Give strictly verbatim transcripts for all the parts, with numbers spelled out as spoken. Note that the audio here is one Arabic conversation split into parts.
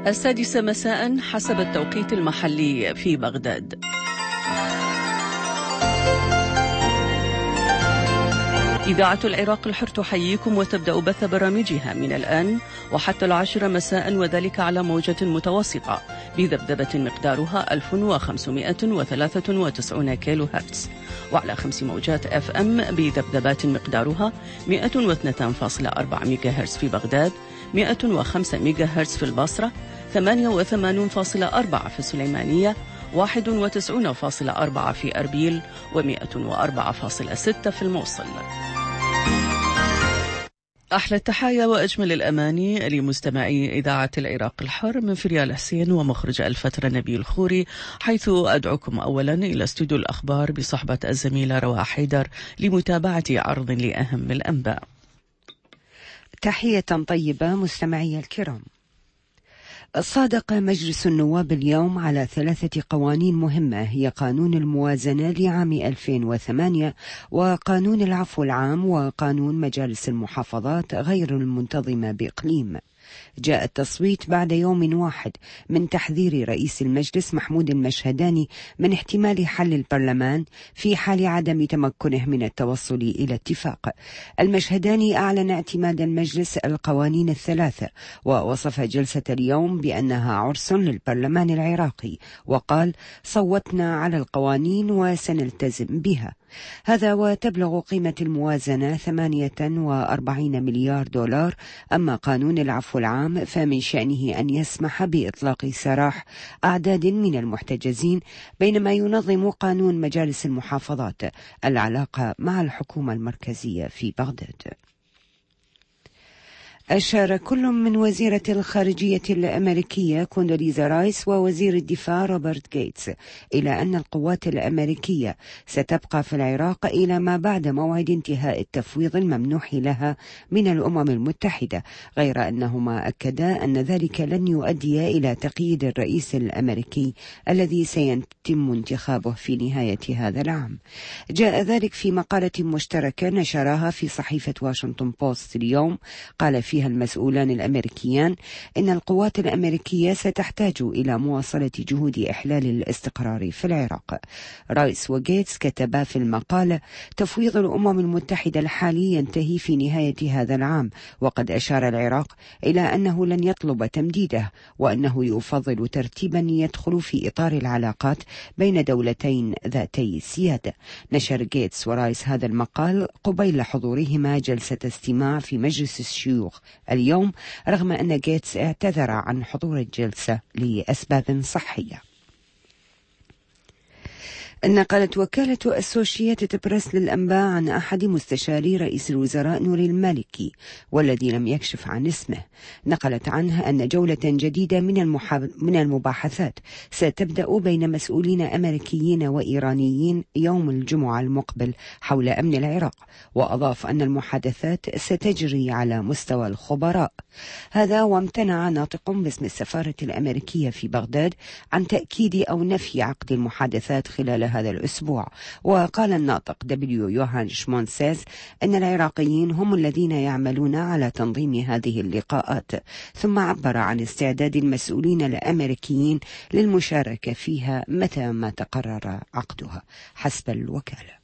السادسة مساء حسب التوقيت المحلي في بغداد. إذاعة العراق الحر تحييكم وتبدأ بث برامجها من الآن وحتى العاشرة مساء، وذلك على موجة متوسطة بذبذبة مقدارها ألف وخمسمائة وثلاثة وتسعين كيلو هرتز، وعلى خمس موجات اف ام بذبذبات مقدارها مائة واثنين فاصلة أربعة ميجا هرتز في بغداد، مائة وخمسة ميجا هرتز في البصرة، ثمانية وثمانين فاصلة أربعة في السليمانية، واحد وتسعين فاصلة أربعة في أربيل، ومائة وأربعة فاصلة ستة في الموصل. أحلى التحايا وأجمل الأماني لمستمعي إذاعة العراق الحر من فريال حسين ومخرج الفترة نبيل الخوري، حيث أدعوكم أولا إلى استوديو الأخبار بصحبة الزميلة رواء حيدر لمتابعة عرض لأهم الأنباء. تحية طيبة مستمعي الكرام. صادق مجلس النواب اليوم على ثلاثة قوانين مهمة، هي قانون الموازنة لعام ألفين وثمانية وقانون العفو العام وقانون مجالس المحافظات غير المنتظمة بإقليم. جاء التصويت بعد يوم واحد من تحذير رئيس المجلس محمود المشهداني من احتمال حل البرلمان في حال عدم تمكنه من التوصل إلى اتفاق. المشهداني أعلن اعتماد المجلس القوانين الثلاثة، ووصف جلسة اليوم بأنها عرس للبرلمان العراقي، وقال: صوتنا على القوانين وسنلتزم بها. هذا وتبلغ قيمة الموازنة ثمانية وأربعين مليار دولار. أما قانون العفو العام فمن شأنه أن يسمح بإطلاق سراح أعداد من المحتجزين، بينما ينظم قانون مجالس المحافظات العلاقة مع الحكومة المركزية في بغداد. أشار كل من وزيرة الخارجية الأمريكية كوندوليزا رايس ووزير الدفاع روبرت غيتس إلى أن القوات الأمريكية ستبقى في العراق إلى ما بعد موعد انتهاء التفويض الممنوح لها من الأمم المتحدة، غير أنهما أكدا أن ذلك لن يؤدي إلى تقييد الرئيس الأمريكي الذي سيتم انتخابه في نهاية هذا العام. جاء ذلك في مقالة مشتركة نشرها في صحيفة واشنطن بوست اليوم. قال فيها المسؤولان الأمريكيان إن القوات الأمريكية ستحتاج إلى مواصلة جهود إحلال الاستقرار في العراق. رايس وغيتس كتبا في المقالة: تفويض الأمم المتحدة الحالي ينتهي في نهاية هذا العام، وقد أشار العراق إلى أنه لن يطلب تمديده، وأنه يفضل ترتيبا يدخل في إطار العلاقات بين دولتين ذاتي السيادة. نشر غيتس ورايس هذا المقال قبيل حضورهما جلسة استماع في مجلس الشيوخ اليوم، رغم أن غيتس اعتذر عن حضور الجلسة لأسباب صحية. نقلت وكالة أسوشيتد بريس للأنباء عن أحد مستشاري رئيس الوزراء نوري المالكي والذي لم يكشف عن اسمه، نقلت عنه أن جولة جديدة من, المحاب... من المباحثات ستبدأ بين مسؤولين أمريكيين وإيرانيين يوم الجمعة المقبل حول أمن العراق، وأضاف أن المحادثات ستجري على مستوى الخبراء. هذا وامتنع ناطق باسم السفارة الأمريكية في بغداد عن تأكيد أو نفي عقد المحادثات خلال هذا الأسبوع. وقال الناطق دبليو يوهان شمونسيز أن العراقيين هم الذين يعملون على تنظيم هذه اللقاءات، ثم عبر عن استعداد المسؤولين الأمريكيين للمشاركة فيها متى ما تقرر عقدها حسب الوكالة.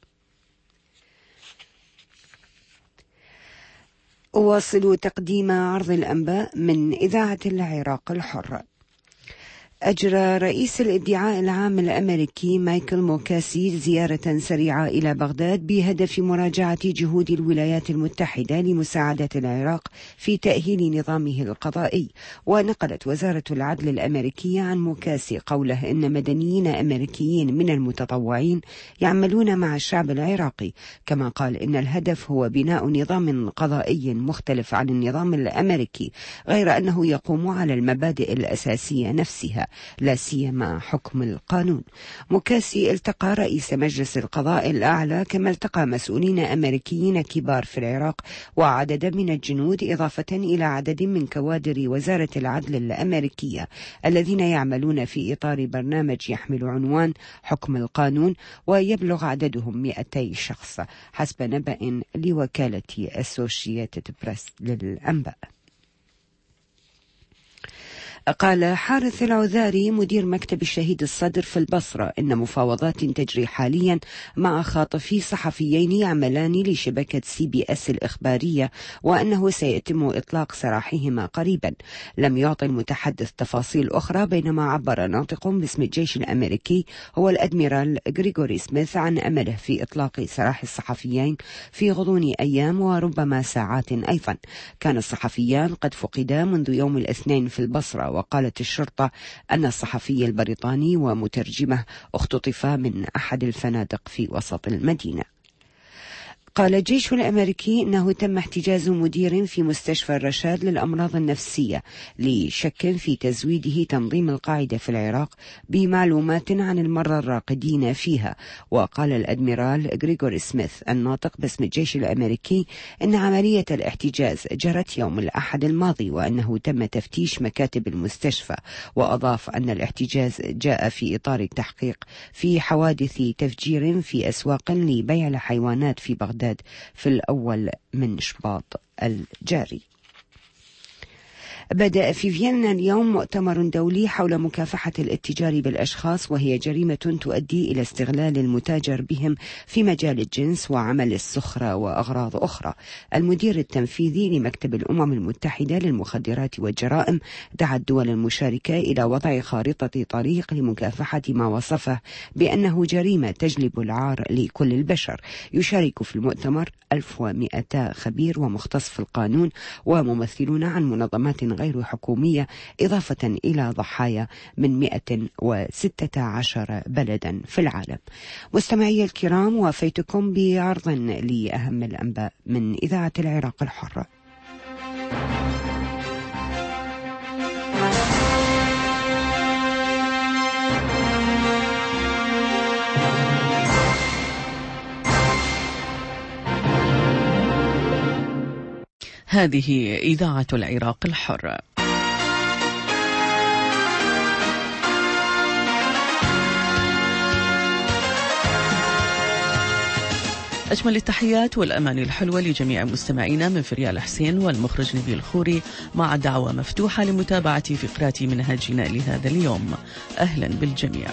أواصل تقديم عرض الأنباء من إذاعة العراق الحر. أجرى رئيس الادعاء العام الأمريكي مايكل موكاسي زيارة سريعة إلى بغداد بهدف مراجعة جهود الولايات المتحدة لمساعدة العراق في تأهيل نظامه القضائي. ونقلت وزارة العدل الأمريكية عن موكاسي قوله إن مدنيين أمريكيين من المتطوعين يعملون مع الشعب العراقي، كما قال إن الهدف هو بناء نظام قضائي مختلف عن النظام الأمريكي، غير أنه يقوم على المبادئ الأساسية نفسها، لا سيما حكم القانون. موكاسي التقى رئيس مجلس القضاء الأعلى، كما التقى مسؤولين أمريكيين كبار في العراق وعدد من الجنود، إضافة إلى عدد من كوادر وزارة العدل الأمريكية الذين يعملون في إطار برنامج يحمل عنوان حكم القانون، ويبلغ عددهم مئتي شخص حسب نبأ لوكالة أسوشيتد بريس للأنباء. قال حارث العذاري مدير مكتب الشهيد الصدر في البصرة إن مفاوضات تجري حاليا مع خاطفي صحفيين يعملان لشبكة سي بي اس الإخبارية، وأنه سيتم إطلاق سراحهما قريبا. لم يعطي المتحدث تفاصيل أخرى، بينما عبر ناطق باسم الجيش الأمريكي هو الأدميرال غريغوري سميث عن أمله في إطلاق سراح الصحفيين في غضون أيام وربما ساعات أيضا. كان الصحفيان قد فقدا منذ يوم الاثنين في البصرة، وقالت الشرطة أن الصحفي البريطاني ومترجمه اختطفا من أحد الفنادق في وسط المدينة. قال الجيش الأمريكي أنه تم احتجاز مدير في مستشفى الرشاد للأمراض النفسية لشك في تزويده تنظيم القاعدة في العراق بمعلومات عن المرضى الراقدين فيها. وقال الأدميرال غريغوري سميث الناطق باسم الجيش الأمريكي أن عملية الاحتجاز جرت يوم الأحد الماضي، وأنه تم تفتيش مكاتب المستشفى. وأضاف أن الاحتجاز جاء في إطار التحقيق في حوادث تفجير في أسواق لبيع الحيوانات في بغداد في الأول من شباط الجاري. بدأ في فيينا اليوم مؤتمر دولي حول مكافحة الاتجار بالأشخاص، وهي جريمة تؤدي إلى استغلال المتاجر بهم في مجال الجنس وعمل السخرة وأغراض أخرى. المدير التنفيذي لمكتب الأمم المتحدة للمخدرات والجرائم دعا الدول المشاركة إلى وضع خارطة طريق لمكافحة ما وصفه بأنه جريمة تجلب العار لكل البشر. يشارك في المؤتمر ألف ومئة خبير ومختص في القانون وممثلون عن منظمات غير حكومية، إضافة إلى ضحايا من مئة وستة عشر بلدا في العالم. مستمعي الكرام، وافيتكم بعرض لأهم الأنباء من إذاعة العراق الحرة. هذه إذاعة العراق الحر. أجمل التحيات والأمان الحلوة لجميع مستمعينا من فريال حسين والمخرج نبيل خوري، مع دعوة مفتوحة لمتابعة فقرات منهجنا لهذا اليوم. أهلا بالجميع.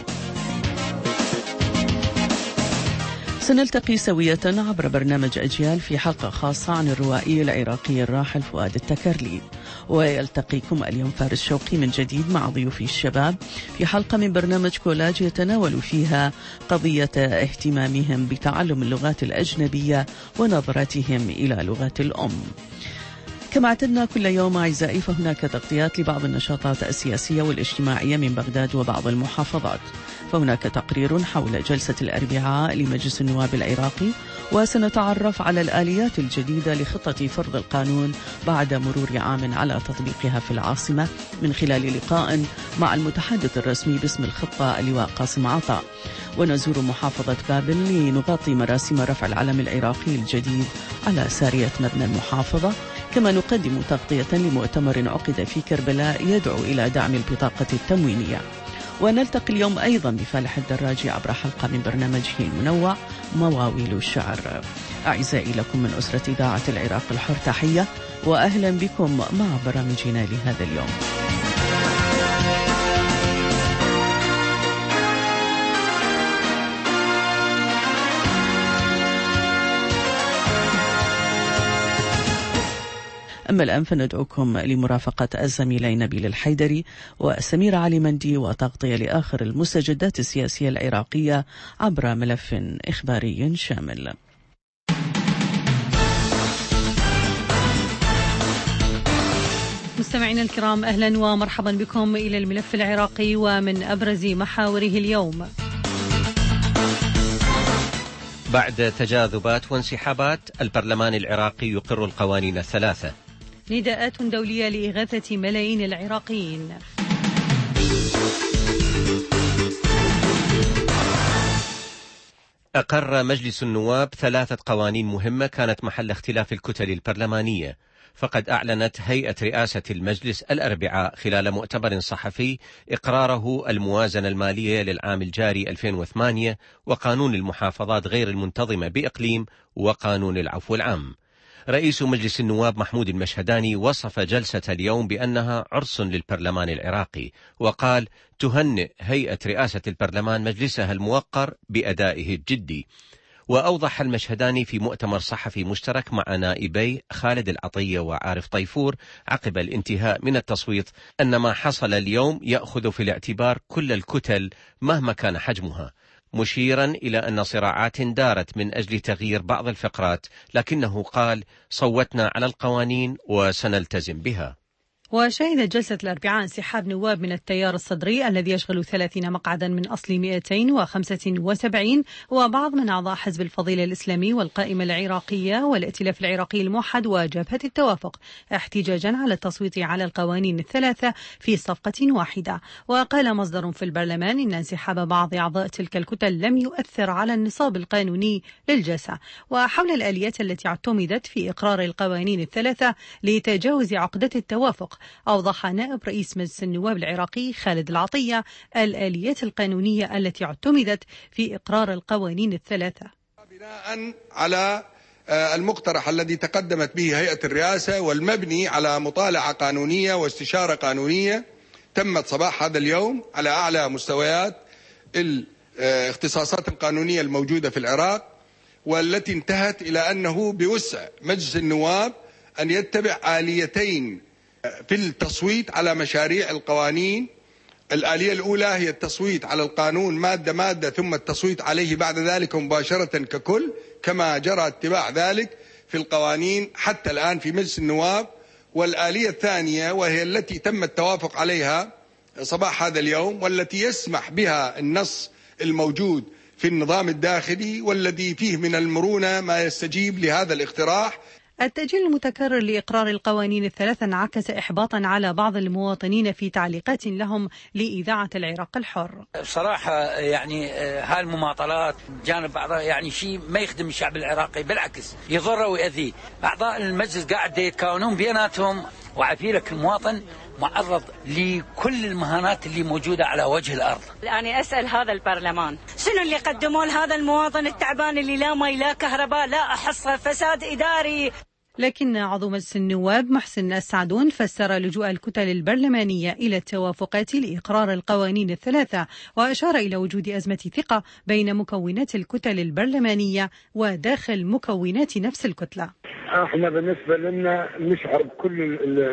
سنلتقي سوية عبر برنامج أجيال في حلقة خاصة عن الروائي العراقي الراحل فؤاد التكرلي، ويلتقيكم اليوم فارس شوقي من جديد مع ضيوفي الشباب في حلقة من برنامج كولاج يتناول فيها قضية اهتمامهم بتعلم اللغات الأجنبية ونظرتهم إلى لغة الأم. كما اعتدنا كل يوم أعزائي، فهناك تغطيات لبعض النشاطات السياسية والاجتماعية من بغداد وبعض المحافظات. فهناك تقرير حول جلسة الأربعاء لمجلس النواب العراقي، وسنتعرف على الآليات الجديدة لخطة فرض القانون بعد مرور عام على تطبيقها في العاصمة، من خلال لقاء مع المتحدث الرسمي باسم الخطة اللواء قاسم عطاء. ونزور محافظة بابل لنغطي مراسم رفع العلم العراقي الجديد على سارية مبنى المحافظة. كما نقدم تغطية لمؤتمر عقد في كربلاء يدعو إلى دعم البطاقة التموينية. ونلتقي اليوم أيضا بفالح الدراجي عبر حلقة من برنامجه المنوع مواويل الشعر. أعزائي، لكم من أسرة إذاعة العراق الحر تحية، وأهلا بكم مع برامجنا لهذا اليوم. أما الآن فندعوكم لمرافقة الزميلين نبيل الحيدري وسمير علي مندي وتغطية لآخر المستجدات السياسية العراقية عبر ملف إخباري شامل. مستمعينا الكرام، أهلا ومرحبا بكم إلى الملف العراقي ومن أبرز محاوره اليوم. بعد تجاذبات وانسحابات، البرلمان العراقي يقر القوانين الثلاثة. نداءات دولية لإغاثة ملايين العراقيين. أقر مجلس النواب ثلاثة قوانين مهمة كانت محل اختلاف الكتل البرلمانية. فقد أعلنت هيئة رئاسة المجلس الأربعاء خلال مؤتمر صحفي إقراره الموازنة المالية للعام الجاري ألفين وثمانية وقانون المحافظات غير المنتظمة بإقليم وقانون العفو العام. رئيس مجلس النواب محمود المشهداني وصف جلسة اليوم بأنها عرس للبرلمان العراقي، وقال تهنئ هيئة رئاسة البرلمان مجلسها الموقر بأدائه الجدي. وأوضح المشهداني في مؤتمر صحفي مشترك مع نائبي خالد العطية وعارف طيفور عقب الانتهاء من التصويت أن ما حصل اليوم يأخذ في الاعتبار كل الكتل مهما كان حجمها، مشيرا إلى أن صراعات دارت من أجل تغيير بعض الفقرات، لكنه قال صوتنا على القوانين وسنلتزم بها. وشهدت جلسة الأربعاء انسحاب نواب من التيار الصدري الذي يشغل ثلاثين مقعدا من أصل مئتين وخمسة وسبعين، وبعض من أعضاء حزب الفضيلة الإسلامي والقائمة العراقية والائتلاف العراقي الموحد وجبهة التوافق، احتجاجا على التصويت على القوانين الثلاثة في صفقة واحدة. وقال مصدر في البرلمان إن انسحاب بعض أعضاء تلك الكتل لم يؤثر على النصاب القانوني للجلسة. وحول الآليات التي اعتمدت في إقرار القوانين الثلاثة لتجاوز عقدة التوافق، أوضح نائب رئيس مجلس النواب العراقي خالد العطية الآليات القانونية التي اعتمدت في إقرار القوانين الثلاثة بناء على المقترح الذي تقدمت به هيئة الرئاسة والمبني على مطالعة قانونية واستشارة قانونية تمت صباح هذا اليوم على أعلى مستويات الاختصاصات القانونية الموجودة في العراق، والتي انتهت إلى أنه بوسع مجلس النواب أن يتبع آليتين في التصويت على مشاريع القوانين. الآلية الأولى هي التصويت على القانون مادة مادة ثم التصويت عليه بعد ذلك مباشرة ككل، كما جرى اتباع ذلك في القوانين حتى الآن في مجلس النواب. والآلية الثانية وهي التي تم التوافق عليها صباح هذا اليوم، والتي يسمح بها النص الموجود في النظام الداخلي والذي فيه من المرونة ما يستجيب لهذا الاقتراح. التأجيل المتكرر لإقرار القوانين الثلاثة انعكس إحباطا على بعض المواطنين في تعليقات لهم لإذاعة العراق الحر. بصراحة يعني هالمماطلات جانب بعضها يعني شيء ما يخدم الشعب العراقي، بالعكس يضره ويأذيه. أعضاء المجلس قاعد يتكاونون بيناتهم، وعفيلك المواطن معرض لكل المهانات اللي موجودة على وجه الأرض. أنا أسأل هذا البرلمان شنو اللي قدموا لهذا المواطن التعبان اللي لا مي لا كهرباء لا أحصى فساد إداري. لكن عضو مجلس النواب محسن السعدون فسر لجوء الكتل البرلمانية إلى التوافقات لإقرار القوانين الثلاثة، وأشار إلى وجود أزمة ثقة بين مكونات الكتل البرلمانية وداخل مكونات نفس الكتلة. احنا بالنسبة لنا نشعر بكل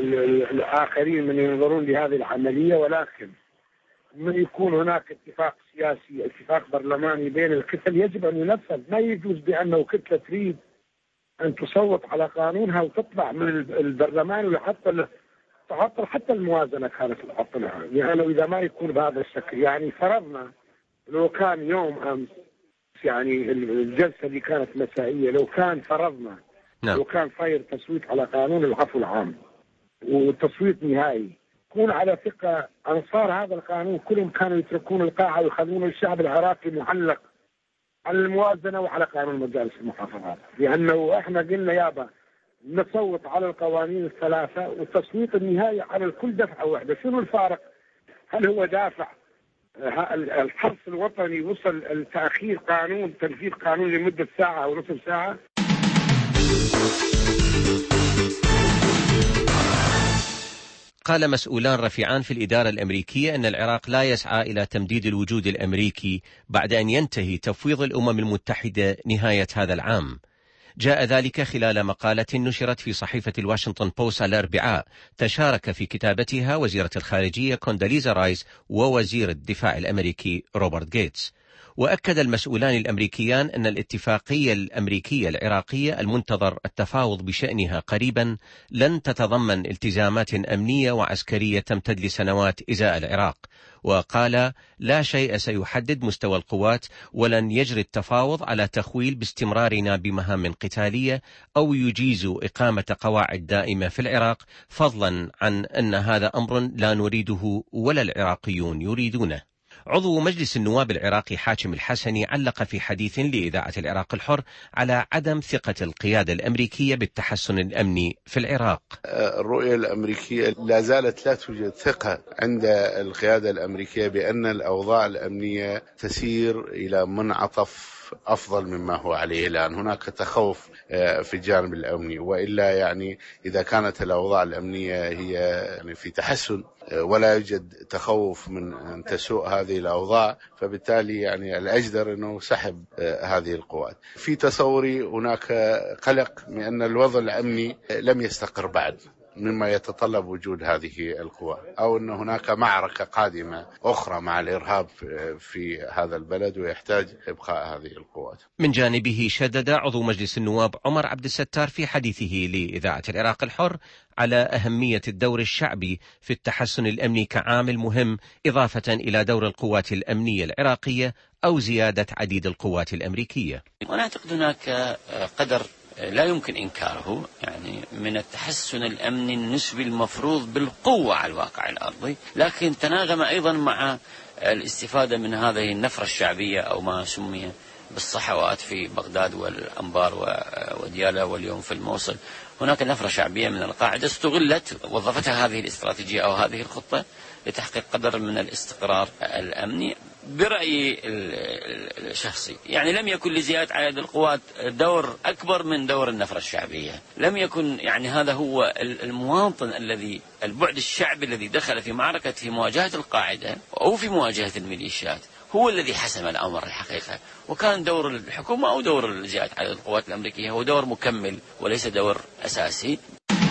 الآخرين من ينظرون لهذه العملية، ولكن من يكون هناك اتفاق سياسي اتفاق برلماني بين الكتل يجب أن ينفذ. ما يجوز بأنه كتلة تريد أن تصوت على قانونها وتطلع من البرلمان ويحط تعطل حتى الموازنة كانت تعطلها، لأنه إذا ما يكون بهذا الشكل يعني فرضنا لو كان يوم أمس يعني الجلسة اللي كانت مسائية، لو كان فرضنا نعم. لو كان صاير تصويت على قانون العفو العام والتصويت نهائي، يكون على ثقة أنصار هذا القانون كلهم كانوا يتركون القاعة ويخلون الشعب العراقي معلق على الموازنة وعلى قانون مجالس المحافظات، لأنه احنا قلنا يابا نصوت على القوانين الثلاثة والتصويت النهائي على الكل دفعة واحدة. شنو الفارق؟ هل هو دافع الحرص الوطني وصل التأخير قانون تنفيذ قانون لمدة ساعة أو نصف ساعة؟ قال مسؤولان رفيعان في الإدارة الأمريكية أن العراق لا يسعى إلى تمديد الوجود الأمريكي بعد أن ينتهي تفويض الأمم المتحدة نهاية هذا العام. جاء ذلك خلال مقالة نشرت في صحيفة الواشنطن بوست الأربعاء تشارك في كتابتها وزيرة الخارجية كونداليزا رايس ووزير الدفاع الأمريكي روبرت غيتس. وأكد المسؤولان الأمريكيان أن الاتفاقية الأمريكية العراقية المنتظر التفاوض بشأنها قريبا لن تتضمن التزامات أمنية وعسكرية تمتد لسنوات إزاء العراق. وقال لا شيء سيحدد مستوى القوات، ولن يجري التفاوض على تخويل باستمرارنا بمهام قتالية أو يجيز إقامة قواعد دائمة في العراق، فضلا عن أن هذا أمر لا نريده ولا العراقيون يريدونه. عضو مجلس النواب العراقي حاتم الحسني علق في حديث لإذاعة العراق الحر على عدم ثقة القيادة الأمريكية بالتحسن الأمني في العراق. الرؤية الأمريكية لا زالت لا توجد ثقة عند القيادة الأمريكية بأن الأوضاع الأمنية تسير إلى منعطف موقف أفضل مما هو عليه الآن. هناك تخوف في الجانب الأمني، وإلا يعني إذا كانت الأوضاع الأمنية هي يعني في تحسن ولا يوجد تخوف من أن تسوء هذه الأوضاع، فبالتالي يعني الأجدر أنه سحب هذه القوات. في تصوري هناك قلق من أن الوضع الأمني لم يستقر بعد، مما يتطلب وجود هذه القوى، أو أن هناك معركة قادمة أخرى مع الإرهاب في هذا البلد ويحتاج إبقاء هذه القوات. من جانبه شدد عضو مجلس النواب عمر عبد الستار في حديثه لإذاعة العراق الحر على أهمية الدور الشعبي في التحسن الأمني كعامل مهم، إضافة إلى دور القوات الأمنية العراقية أو زيادة عديد القوات الأمريكية. وأنا أعتقد هناك قدر لا يمكن إنكاره يعني من التحسن الأمني النسبي المفروض بالقوة على الواقع الأرضي، لكن تناغم أيضا مع الاستفادة من هذه النفرة الشعبية أو ما سمي بالصحوات في بغداد والأنبار وديالى واليوم في الموصل. هناك نفرة شعبية من القاعدة استغلت وظفتها هذه الاستراتيجية أو هذه الخطة لتحقيق قدر من الاستقرار الأمني. برأيي الشخصي يعني لم يكن لزيادة عدد القوات دور أكبر من دور النفرة الشعبية. لم يكن يعني هذا هو المواطن الذي البعد الشعبي الذي دخل في معركة في مواجهة القاعدة أو في مواجهة الميليشيات هو الذي حسم الأمر الحقيقة. وكان دور الحكومة أو دور زيادة عدد القوات الأمريكية هو دور مكمل وليس دور أساسي.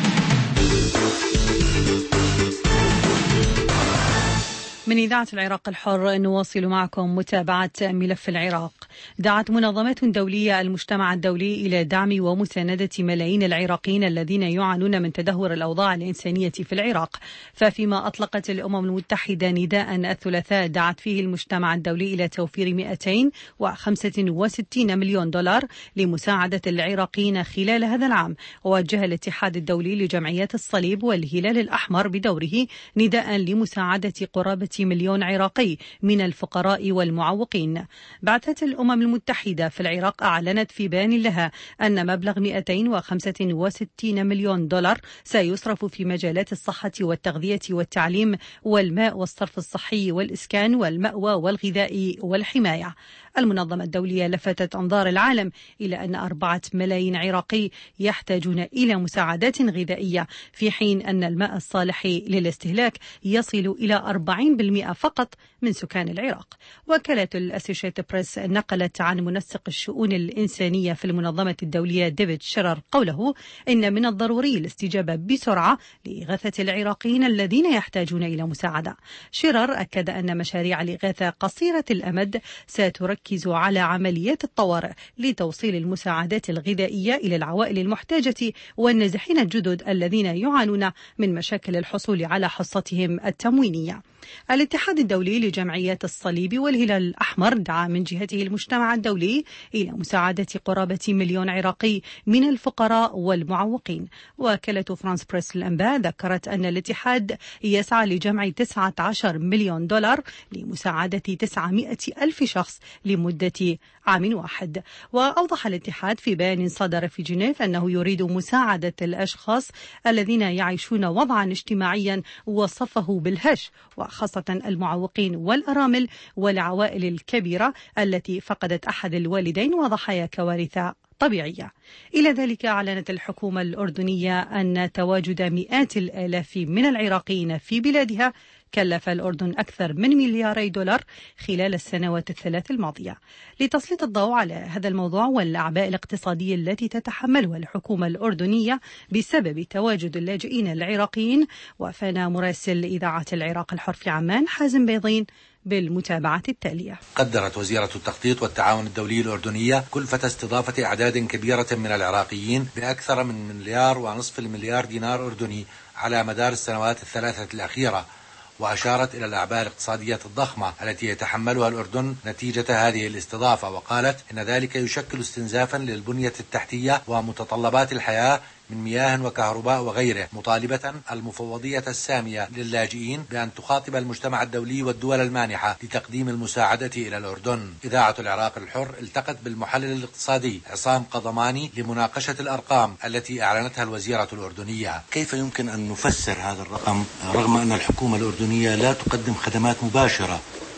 من إذاعة العراق الحر نواصل معكم متابعة ملف العراق. دعت منظمة دولية المجتمع الدولي إلى دعم ومساندة ملايين العراقيين الذين يعانون من تدهور الأوضاع الإنسانية في العراق. ففيما أطلقت الأمم المتحدة نداء الثلاثاء دعت فيه المجتمع الدولي إلى توفير مئتين وخمسة وستين مليون دولار لمساعدة العراقيين خلال هذا العام. ووجه الاتحاد الدولي لجمعيات الصليب والهلال الأحمر بدوره نداء لمساعدة قرابة مليون عراقي من الفقراء والمعوقين. بعثة الأمم المتحدة في العراق أعلنت في بيان لها أن مبلغ مئتين وخمسة وستين مليون دولار سيصرف في مجالات الصحة والتغذية والتعليم والماء والصرف الصحي والإسكان والمأوى والغذاء والحماية. المنظمة الدولية لفتت أنظار العالم إلى أن أربعة ملايين عراقي يحتاجون إلى مساعدات غذائية، في حين أن الماء الصالح للاستهلاك يصل إلى أربعين بالمئة فقط من سكان العراق. وكالة الأسوشيتد بريس نقلت عن منسق الشؤون الإنسانية في المنظمة الدولية ديفيد شيرر قوله إن من الضروري الاستجابة بسرعة لإغاثة العراقيين الذين يحتاجون إلى مساعدة. شيرر أكد أن مشاريع الإغاثة قصيرة الأمد ستركز على عمليات الطوارئ لتوصيل المساعدات الغذائية إلى العوائل المحتاجة والنازحين الجدد الذين يعانون من مشاكل الحصول على حصتهم التموينية. الاتحاد الدولي لجمعيات الصليب والهلال الأحمر دعا من جهته المجتمع الدولي إلى مساعدة قرابة مليون عراقي من الفقراء والمعوقين. وكالة فرانس بريس للأنباء ذكرت أن الاتحاد يسعى لجمع تسعة عشر مليون دولار لمساعدة تسعمائة ألف شخص لمدة عام واحد. وأوضح الاتحاد في بيان صدر في جنيف أنه يريد مساعدة الأشخاص الذين يعيشون وضعا اجتماعيا وصفه بالهش، وخاصة المعوقين والأرامل والعوائل الكبيرة التي فقدت أحد الوالدين وضحايا كوارث طبيعية. إلى ذلك أعلنت الحكومة الأردنية أن تواجد مئات الآلاف من العراقيين في بلادها كلف الأردن أكثر من ملياري دولار خلال السنوات الثلاث الماضية. لتسليط الضوء على هذا الموضوع والأعباء الاقتصادية التي تتحملها الحكومة الأردنية بسبب تواجد اللاجئين العراقيين، وافانا مراسل إذاعة العراق الحر في عمان حازم بيضين بالمتابعة التالية. قدرت وزيرة التخطيط والتعاون الدولي الأردنية كلفة استضافة أعداد كبيرة من العراقيين بأكثر من مليار ونصف المليار دينار أردني على مدار السنوات الثلاثة الأخيرة، وأشارت إلى الأعباء الاقتصادية الضخمة التي يتحملها الأردن نتيجة هذه الاستضافة، وقالت إن ذلك يشكل استنزافا للبنية التحتية ومتطلبات الحياة من مياه وكهرباء وغيره، مطالبة المفوضية السامية للاجئين بأن تخاطب المجتمع الدولي والدول المانحة لتقديم المساعدة إلى الأردن. إذاعة العراق الحر التقت بالمحلل الاقتصادي عصام قضماني لمناقشة الأرقام التي أعلنتها الوزيرة الأردنية. كيف يمكن أن نفسر هذا الرقم رغم أن الحكومة الأردنية لا تقدم خدمات مباشرة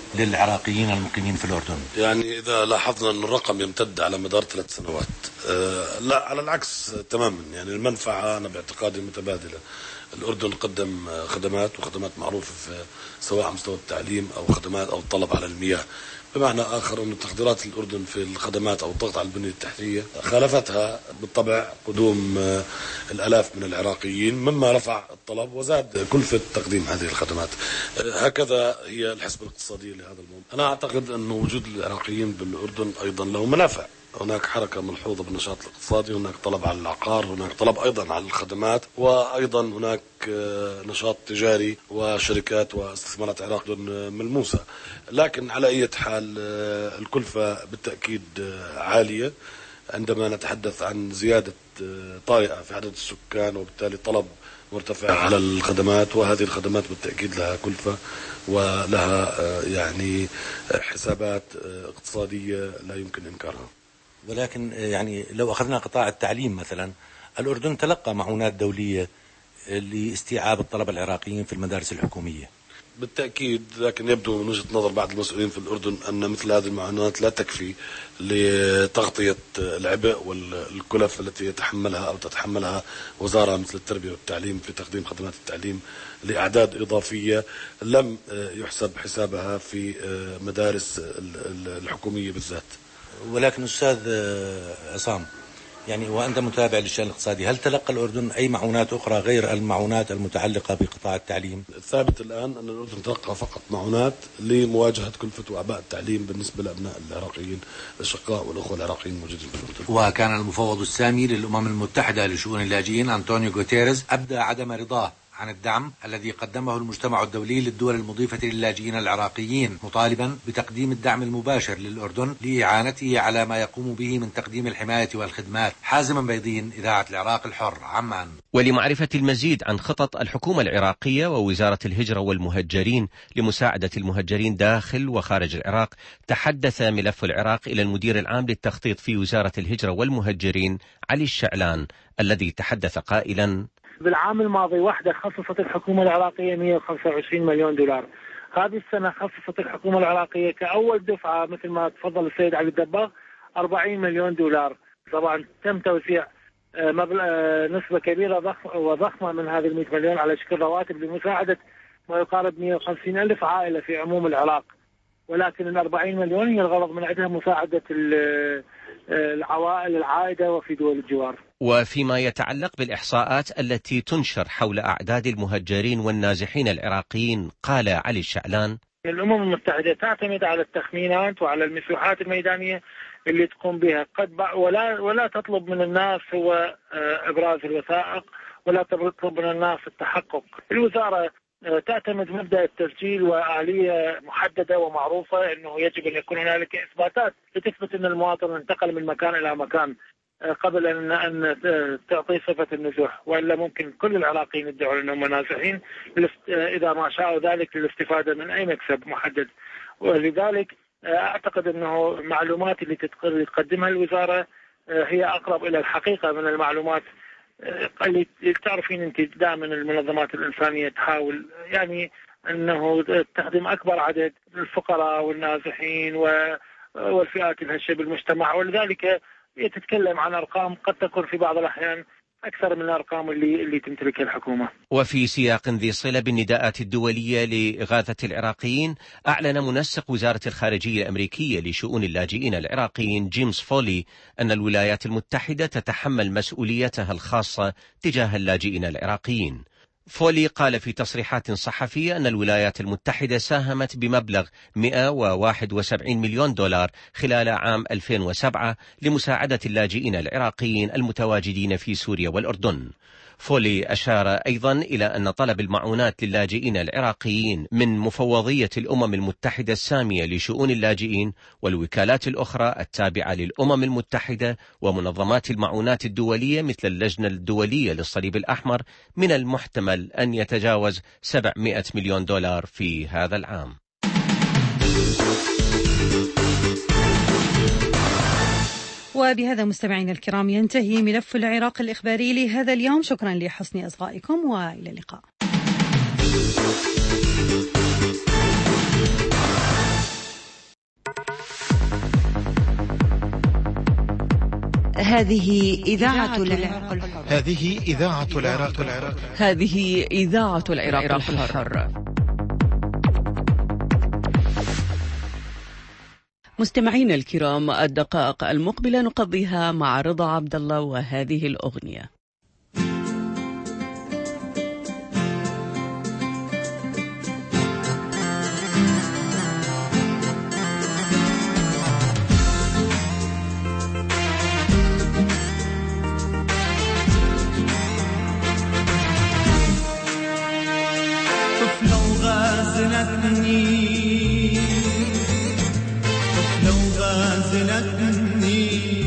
للعراقيين المقيمين في الأردن؟ يعني إذا لاحظنا أن الرقم يمتد على مدار ثلاث سنوات، أه لا على العكس تماما، يعني المنفعة أنا باعتقادي متبادلة. الأردن قدم خدمات وخدمات معروفة في سواء على مستوى التعليم أو خدمات أو الطلب على المياه، بمعنى آخر أن تقديرات الأردن في الخدمات أو الضغط على البنية التحتية خالفتها بالطبع قدوم الآلاف من العراقيين، مما رفع الطلب وزاد كلفة تقديم هذه الخدمات. هكذا هي الحسبة الاقتصادية لهذا الموضوع. أنا أعتقد أن وجود العراقيين بالأردن أيضا له منافع، هناك حركة ملحوظة بالنشاط الاقتصادي، هناك طلب على العقار، هناك طلب أيضا على الخدمات، وأيضا هناك نشاط تجاري وشركات واستثمارات عراق ملموسة. لكن على أي حال الكلفة بالتأكيد عالية عندما نتحدث عن زيادة طارئة في عدد السكان، وبالتالي طلب مرتفع على الخدمات، وهذه الخدمات بالتأكيد لها كلفة ولها يعني حسابات اقتصادية لا يمكن إنكارها. ولكن يعني لو أخذنا قطاع التعليم مثلا، الأردن تلقى معونات دولية لاستيعاب الطلبة العراقيين في المدارس الحكومية. بالتأكيد، لكن يبدو من وجهة نظر بعض المسؤولين في الأردن أن مثل هذه المعونات لا تكفي لتغطية العبء والكلف التي يتحملها أو تتحملها وزارة مثل التربية والتعليم في تقديم خدمات التعليم لأعداد إضافية لم يحسب حسابها في مدارس الحكومية بالذات. ولكن أستاذ عصام، يعني وأنت متابع للشأن الاقتصادي، هل تلقى الأردن أي معونات أخرى غير المعونات المتعلقة بقطاع التعليم؟ الثابت الآن أن الأردن تلقى فقط معونات لمواجهة كلفة وأعباء التعليم بالنسبة لأبناء العراقيين الأشقاء والأخوة العراقيين الموجودين في الأردن. وكان المفوض السامي للأمم المتحدة لشؤون اللاجئين أنطونيو غوتيريز أبدى عدم رضاه عن الدعم الذي قدمه المجتمع الدولي للدول المضيفة للاجئين العراقيين، مطالبا بتقديم الدعم المباشر للأردن لإعانته على ما يقوم به من تقديم الحماية والخدمات. حازم بيضين، إذاعة العراق الحر، عمان. ولمعرفة المزيد عن خطط الحكومة العراقية ووزارة الهجرة والمهجرين لمساعدة المهجرين داخل وخارج العراق، تحدث ملف العراق إلى المدير العام للتخطيط في وزارة الهجرة والمهجرين علي الشعلان، الذي تحدث قائلا: بالعام الماضي وحده خصصت الحكومة العراقية مئة وخمسة وعشرين مليون دولار. هذه السنة خصصت الحكومة العراقية كأول دفعة مثل ما تفضل السيد علي الدباغ أربعين مليون دولار. طبعا تم توزيع نسبة كبيرة وضخمة من هذه المئة مليون على شكل رواتب لمساعدة ما يقارب مئة وخمسين ألف عائلة في عموم العراق، ولكن الأربعين مليون هي الغرض من عندها مساعدة العوائل العائدة وفي دول الجوار. وفيما يتعلق بالإحصاءات التي تنشر حول أعداد المهجرين والنازحين العراقيين، قال علي الشعلان: الأمم المتحدة تعتمد على التخمينات وعلى المسوحات الميدانية اللي تقوم بها، قد ولا ولا تطلب من الناس هو إبراز الوثائق، ولا تطلب من الناس التحقق. الوزارة تعتمد مبدأ التسجيل وآلية محددة ومعروفة أنه يجب أن يكون هنالك إثباتات لتثبت أن المواطن انتقل من مكان إلى مكان قبل أن أن تعطي صفة النزوح، وإلا ممكن كل العراقيين يدعون أنهم نازحين إذا ما شاءوا ذلك للاستفادة من أي مكسب محدد. ولذلك أعتقد أنه المعلومات اللي تقدمها الوزارة هي أقرب إلى الحقيقة من المعلومات اللي تعرفين أنت دائما المنظمات الإنسانية تحاول يعني أنه تخدم أكبر عدد الفقراء والنازحين والفئات الهشة بالمجتمع، ولذلك تتكلم عن أرقام قد تكون في بعض الأحيان أكثر من الأرقام اللي اللي تمتلكها الحكومة. وفي سياق ذي صلة بالنداءات الدولية لإغاثة العراقيين، أعلن منسق وزارة الخارجية الأمريكية لشؤون اللاجئين العراقيين جيمس فولي أن الولايات المتحدة تتحمل مسؤوليتها الخاصة تجاه اللاجئين العراقيين. فولي قال في تصريحات صحفية أن الولايات المتحدة ساهمت بمبلغ مئة وواحد وسبعين مليون دولار خلال عام ألفين وسبعة لمساعدة اللاجئين العراقيين المتواجدين في سوريا والأردن. فولي أشار أيضا إلى أن طلب المعونات للاجئين العراقيين من مفوضية الأمم المتحدة السامية لشؤون اللاجئين والوكالات الأخرى التابعة للأمم المتحدة ومنظمات المعونات الدولية مثل اللجنة الدولية للصليب الأحمر من المحتمل أن يتجاوز سبعمئة مليون دولار في هذا العام. وبهذا مستمعينا الكرام ينتهي ملف العراق الإخباري لهذا اليوم. شكرا لحسن إصغائكم وإلى اللقاء. هذه إذاعة العراق الحر. هذه إذاعة العراق الحر. هذه إذاعة العراق الحر. مستمعين الكرام، الدقائق المقبلة نقضيها مع رضا عبد الله وهذه الأغنية. طفلة وغازلتني غازلتني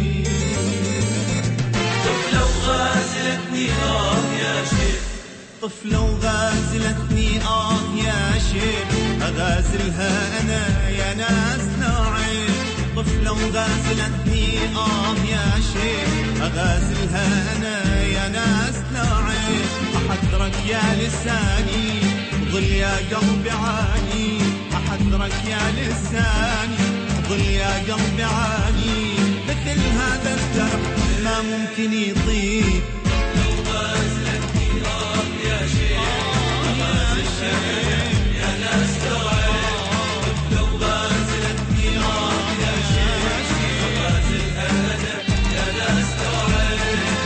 طفلة وغازلتني آه يا شيخ طفلة وغازلتني آه يا شيخ أغازلها أنا يا ناس ناعم طفلة وغازلتني آه يا شيخ أغازلها أنا يا ناس ناعم أحذرك يا لساني ظل يا قلبي عاني أحذرك يا لساني ظل يا قلبي عاني مثل هذا الدرب ما ممكن يطيب لو غازلتني آه يا شيخ غازلها يا ناس توعد لو غازلتني آه يا شيخ غازلها أنا يا ناس توعد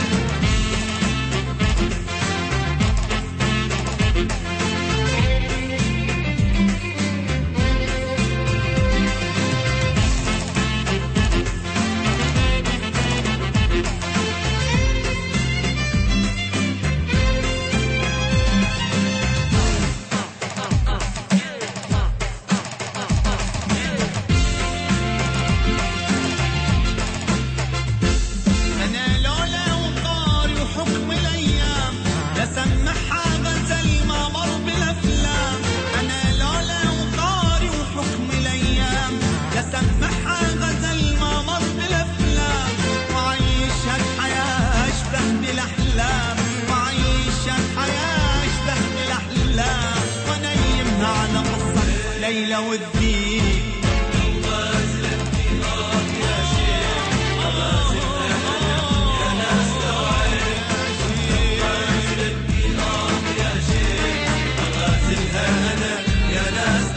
ليلى ودي لو غازلتني آه يا شيخ غازلها يا ناس توعد غازلتني آه يا شيخ غازلها أنا يا ناس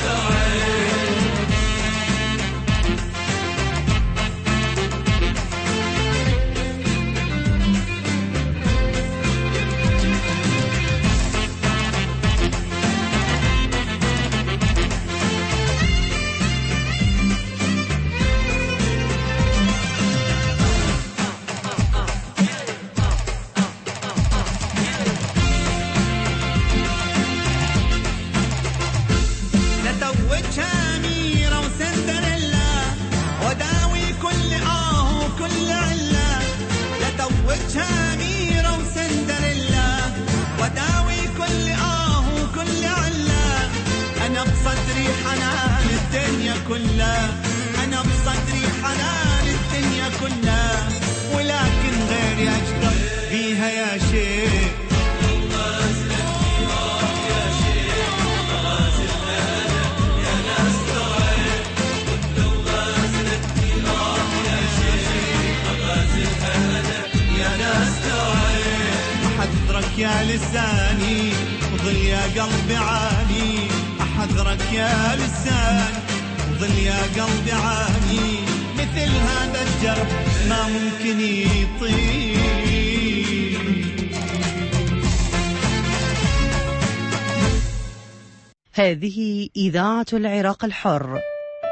أنا بصدري حنان الدنيا كلها ولكن غيري أجدر بيها يا شيخ لو غازلتني آه يا شيخ غازلها أنا يا ناس توعد لو غازلتني آه يا شيخ غازلها أنا يا ناس توعد أحذرك يا لساني وظل يا قلبي عاني أحذرك يا لساني ظل يا قلبي عاني مثل هذا الجرح ما ممكن يطيب. هذه إذاعة العراق الحر.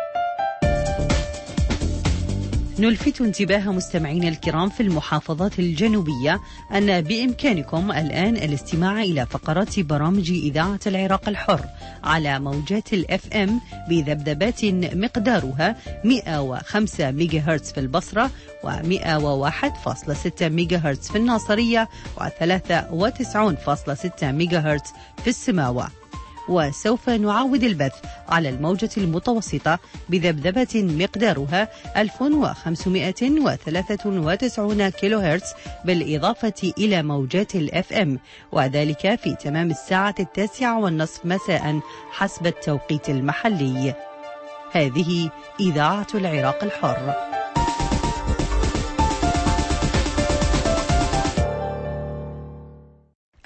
نلفت انتباه مستمعينا الكرام في المحافظات الجنوبية أن بإمكانكم الآن الاستماع إلى فقرات برامج إذاعة العراق الحر على موجات الأف أم بذبذبات مقدارها مئة وخمسة ميجا هرتز في البصرة ومئة وواحد فاصلة ستة ميجا هرتز في الناصرية وثلاثة وتسعين فاصلة ستة ميجا هرتز في السماوة. وسوف نعود البث على الموجة المتوسطة بذبذبة مقدارها ألف وخمسمئة وثلاثة وتسعين كيلو هرتز بالإضافة إلى موجات الأف أم، وذلك في تمام الساعة التاسعة والنصف مساء حسب التوقيت المحلي. هذه إذاعة العراق الحر.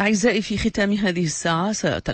أعزائي، في ختام هذه الساعة